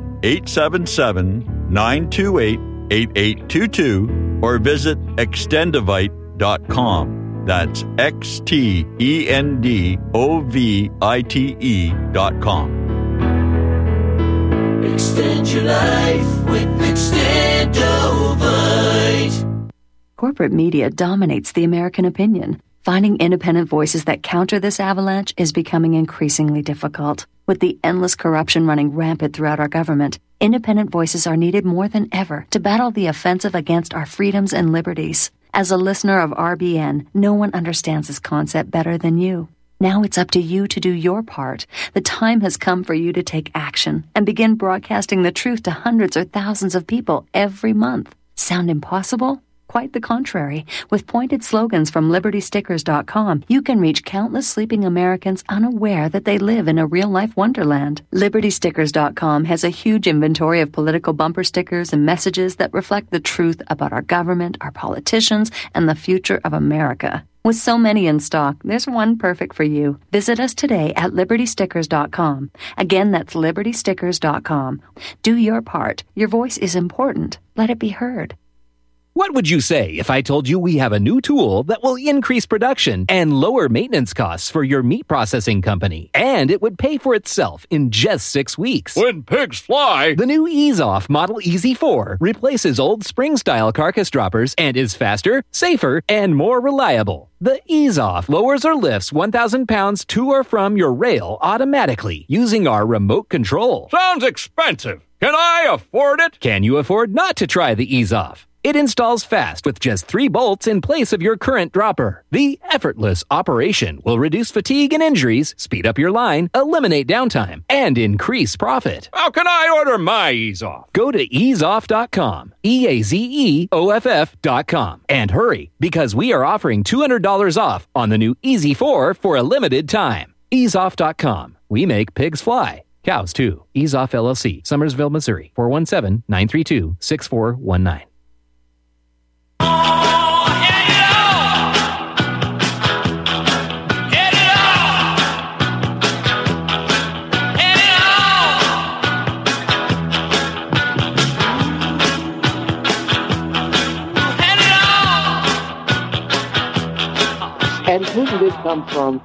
1-877-928-8822 or visit extendivite.com. That's XTENDOVITE.com. Extend your life with Extendovite. Corporate media dominates the American opinion. Finding independent voices that counter this avalanche is becoming increasingly difficult. With the endless corruption running rampant throughout our government, independent voices are needed more than ever to battle the offensive against our freedoms and liberties. As a listener of RBN, no one understands this concept better than you. Now it's up to you to do your part. The time has come for you to take action and begin broadcasting the truth to hundreds or thousands of people every month. Sound impossible? Quite the contrary. With pointed slogans from LibertyStickers.com, you can reach countless sleeping Americans unaware that they live in a real-life wonderland. LibertyStickers.com has a huge inventory of political bumper stickers and messages that reflect the truth about our government, our politicians, and the future of America. With so many in stock, there's one perfect for you. Visit us today at LibertyStickers.com. Again, that's LibertyStickers.com. Do your part. Your voice is important. Let it be heard. What would you say if I told you we have a new tool that will increase production and lower maintenance costs for your meat processing company? And it would pay for itself in just 6 weeks. When pigs fly! The new EaseOff Model EZ4 replaces old spring-style carcass droppers and is faster, safer, and more reliable. The EaseOff lowers or lifts 1,000 pounds to or from your rail automatically using our remote control. Sounds expensive. Can I afford it? Can you afford not to try the EaseOff? It installs fast with just 3 bolts in place of your current dropper. The effortless operation will reduce fatigue and injuries, speed up your line, eliminate downtime, and increase profit. How can I order my EaseOff? Go to easeoff.com, EAZEOFF.com, and hurry, because we are offering $200 off on the new EZ4 for a limited time. Easeoff.com. We make pigs fly. Cows, too. EaseOff LLC, Summersville, Missouri, 417-932-6419. And Putin did come from,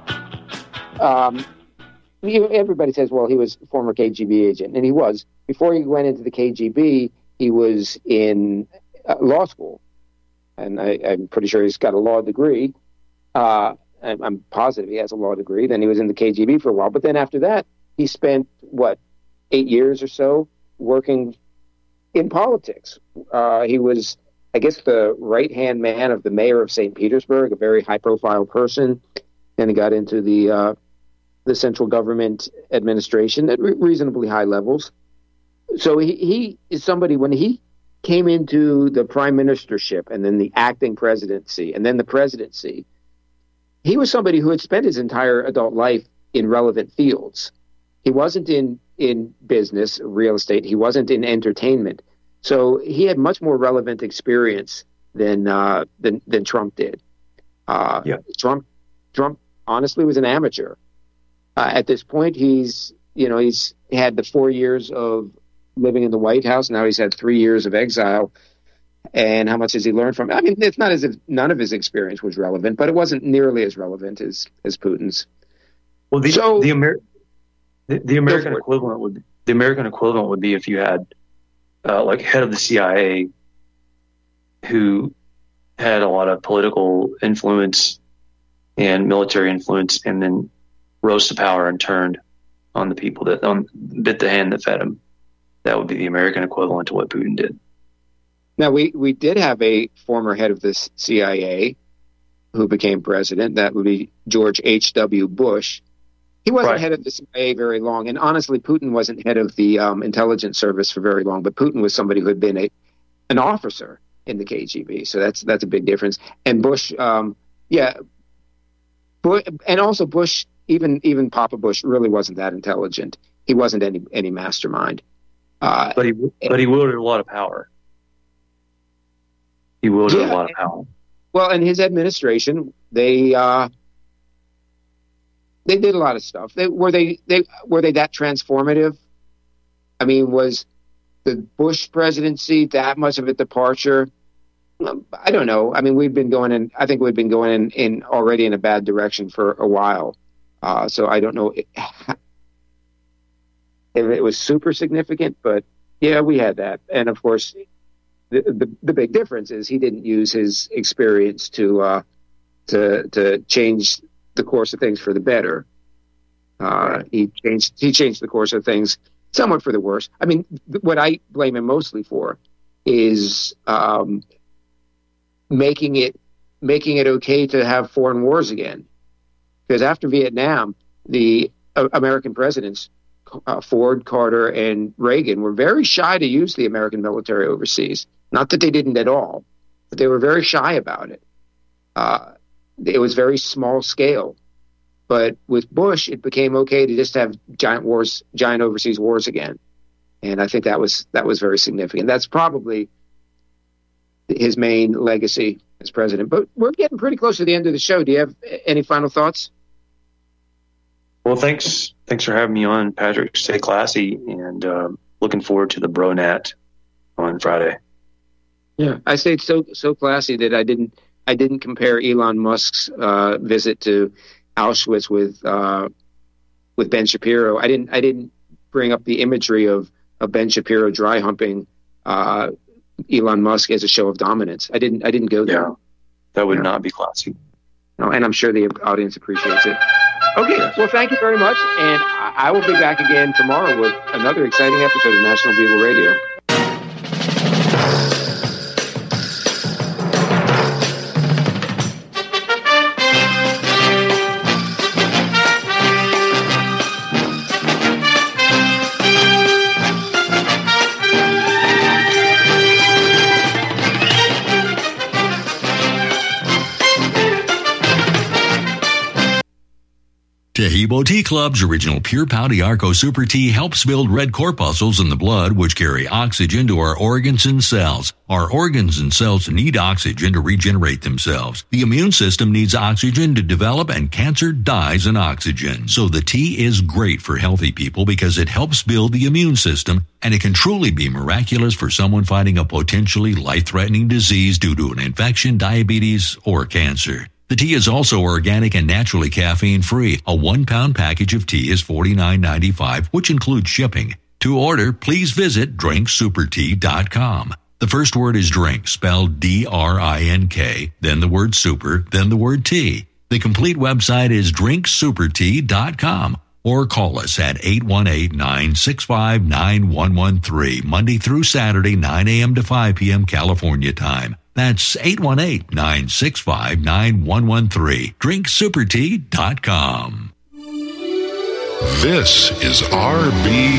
everybody says, well, he was a former KGB agent, and he was. Before he went into the KGB, he was in law school, and I'm pretty sure he's got a law degree. I'm positive he has a law degree. Then he was in the KGB for a while, but then after that, he spent, 8 years or so working in politics. He was I guess, the right-hand man of the mayor of St. Petersburg, a very high-profile person. Then he got into the central government administration at reasonably high levels. So he is somebody, when he came into the prime ministership and then the acting presidency and then the presidency, he was somebody who had spent his entire adult life in relevant fields. He wasn't in business, real estate. He wasn't in entertainment. So he had much more relevant experience than Trump did. Trump honestly was an amateur. At this point, he's had the 4 years of living in the White House. Now he's had 3 years of exile. And how much has he learned from it? I mean, it's not as if none of his experience was relevant, but it wasn't nearly as relevant as Putin's. Well, the American equivalent would be if you had like head of the CIA who had a lot of political influence and military influence, and then rose to power and turned on the people that bit the hand that fed him. That would be the American equivalent to what Putin did. Now, we did have a former head of the CIA who became president. That would be George H.W. Bush. He wasn't head of the CIA very long, and honestly, Putin wasn't head of the intelligence service for very long. But Putin was somebody who had been an officer in the KGB, so that's a big difference. And Bush, and also Bush, even Papa Bush, really wasn't that intelligent. He wasn't any mastermind. But he wielded a lot of power. He wielded a lot of power. Well, in his administration, they did a lot of stuff. Were they that transformative? I mean, was the Bush presidency that much of a departure? I don't know. I mean, I think we've been going in already in a bad direction for a while. So I don't know if it was super significant, but yeah, we had that. And of course, the big difference is he didn't use his experience to change the course of things for the better. He changed the course of things somewhat for the worse. I mean, what I blame him mostly for is making it okay to have foreign wars again. Because after Vietnam, the American presidents, Ford, Carter, and Reagan, were very shy to use the American military overseas. Not that they didn't at all, but they were very shy about it. It was very small scale. But with Bush, it became okay to just have giant overseas wars again. And I think that was very significant. That's probably his main legacy as president. But we're getting pretty close to the end of the show. Do you have any final thoughts? Well, thanks for having me on, Patrick. Stay classy, and looking forward to the Bronat on Friday. Yeah, I stayed so classy that I didn't compare Elon Musk's visit to Auschwitz with Ben Shapiro. I didn't bring up the imagery of Ben Shapiro dry humping Elon Musk as a show of dominance. I didn't go there. Yeah, that would not be classy. No, and I'm sure the audience appreciates it. Okay, well, thank you very much, and I will be back again tomorrow with another exciting episode of National Bugle Radio. Tahibo Tea Club's original Pure Pau d'Arco Super Tea helps build red corpuscles in the blood, which carry oxygen to our organs and cells. Our organs and cells need oxygen to regenerate themselves. The immune system needs oxygen to develop, and cancer dies in oxygen. So the tea is great for healthy people because it helps build the immune system, and it can truly be miraculous for someone fighting a potentially life-threatening disease due to an infection, diabetes, or cancer. The tea is also organic and naturally caffeine-free. A 1-pound package of tea is $49.95, which includes shipping. To order, please visit drinksupertea.com. The first word is drink, spelled D-R-I-N-K, then the word super, then the word tea. The complete website is drinksupertea.com. or call us at 818-965-9113, Monday through Saturday, 9 a.m. to 5 p.m. California time. That's 818-965-9113. DrinkSuperTea.com. This is RB